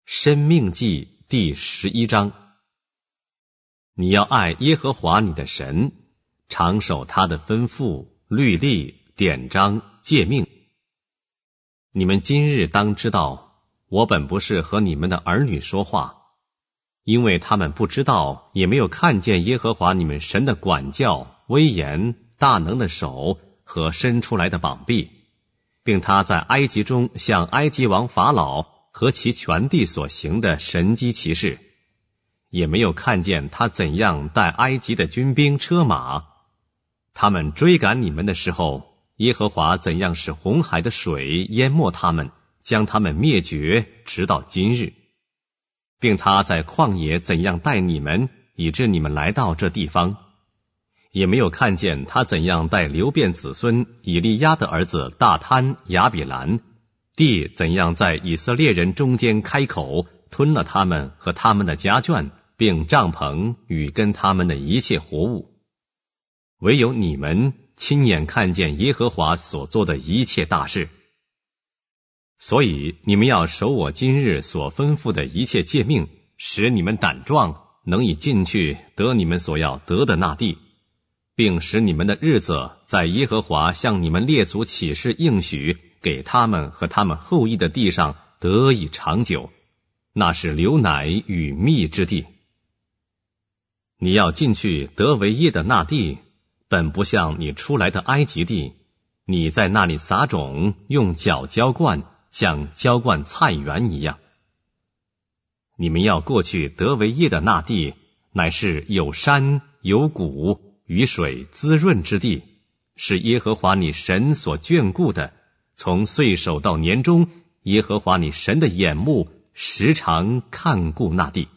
申命记第11章。你要爱耶和华你的神，常守他的吩咐、律例、典章、诫命。你们今日当知道，我本不是和你们的儿女说话，因为他们不知道，也没有看见耶和华你们神的管教、威严、大能的手和伸出来的膀臂，并他在埃及中向埃及王法老和其全地所行的神迹奇事，也没有看见他怎样带埃及的军兵车马。他们追赶你们的时候，耶和华怎样使红海的水淹没他们，将他们灭绝，直到今日，并他在旷野怎样带你们，以致你们来到这地方。也没有看见他怎样带流便子孙以利亚的儿子大贪、亚比兰，地怎样在以色列人中间开口，吞了他们和他们的家眷，并帐篷与跟他们的一切活物。唯有你们亲眼看见耶和华所做的一切大事。所以你们要守我今日所吩咐的一切诫命，使你们胆壮，能以进去得你们所要得的那地，并使你们的日子在耶和华向你们列祖起誓应许给他们和他们后裔的地上得以长久，那是流奶与蜜之地。你要进去得为业的那地，本不像你出来的埃及地，你在那里撒种，用脚浇灌，像浇灌菜园一样。你们要过去得为业的那地，乃是有山有谷，雨水滋润之地，是耶和华你神所眷顾的。从岁首到年终，耶和华你神的眼目时常看顾那地。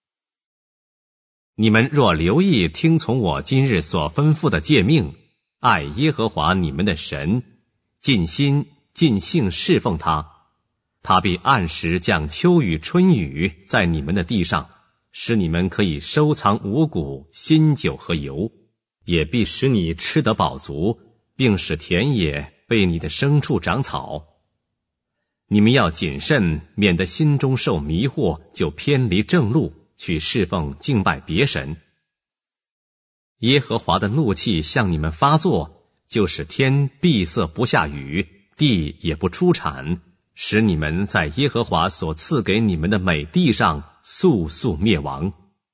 你们若留意听从我今日所吩咐的诫命，爱耶和华你们的神，尽心尽性侍奉他，他必按时降秋雨春雨在你们的地上，使你们可以收藏五谷、新酒和油，也必使你吃得饱足，并使田野被你的牲畜长草。你们要谨慎，免得心中受迷惑，就偏离正路，去侍奉敬拜别神。耶和华的怒气向你们发作，就使天闭塞不下雨，地也不出产，使你们在耶和华所赐给你们的美地上速速灭亡。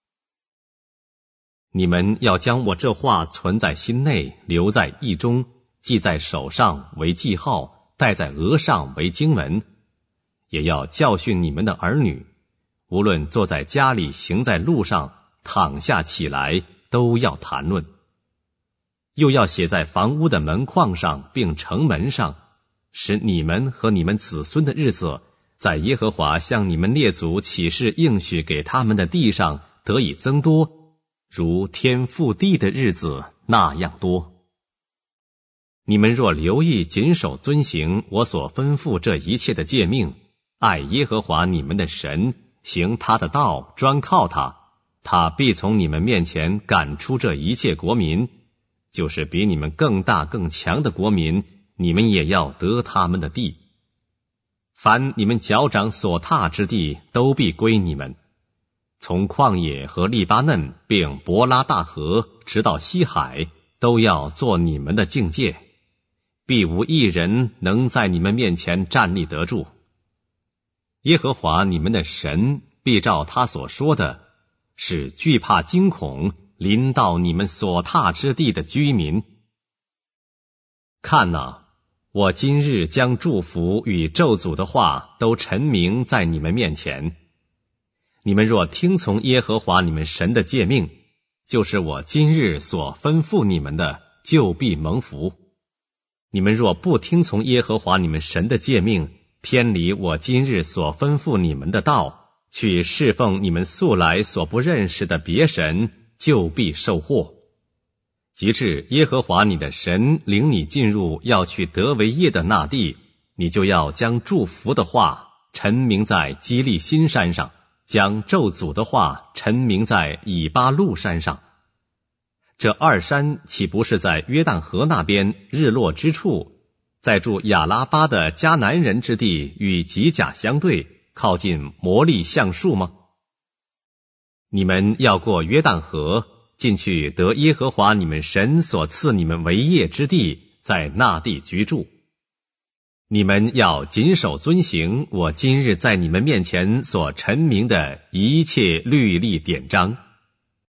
你们要将我这话存在心内，留在意中，记在手上为记号，戴在额上为经文，也要教训你们的儿女，无论坐在家里，行在路上，躺下起来，都要谈论。又要写在房屋的门框上，并城门上，使你们和你们子孙的日子，在耶和华向你们列祖起誓应许给他们的地上得以增多，如天覆地的日子那样多。你们若留意谨守遵行我所吩咐这一切的诫命，爱耶和华你们的神，行他的道，专靠他，他必从你们面前赶出这一切国民，就是比你们更大更强的国民，你们也要得他们的地。凡你们脚掌所踏之地，都必归你们。从旷野和利巴嫩，并伯拉大河，直到西海，都要做你们的境界，必无一人能在你们面前站立得住。耶和华你们的神必照他所说的，使惧怕惊恐临到你们所踏之地的居民。看哪，我今日将祝福与咒诅的话都陈明在你们面前。你们若听从耶和华你们神的诫命，就是我今日所吩咐你们的，就必蒙福。你们若不听从耶和华你们神的诫命，偏离我今日所吩咐你们的道，去侍奉你们素来所不认识的别神，就必受祸。及至耶和华你的神领你进入要去得为业的那地，你就要将祝福的话陈明在基利新山上，将咒诅的话陈明在以巴路山上。这二山岂不是在约旦河那边日落之处，在住亚拉巴的迦南人之地与吉甲相对， 靠近摩利橡树吗？你们要过约旦河，进去得耶和华你们神所赐你们为业之地，在那地居住。你们要谨守遵行我今日在你们面前所陈明的一切律例典章，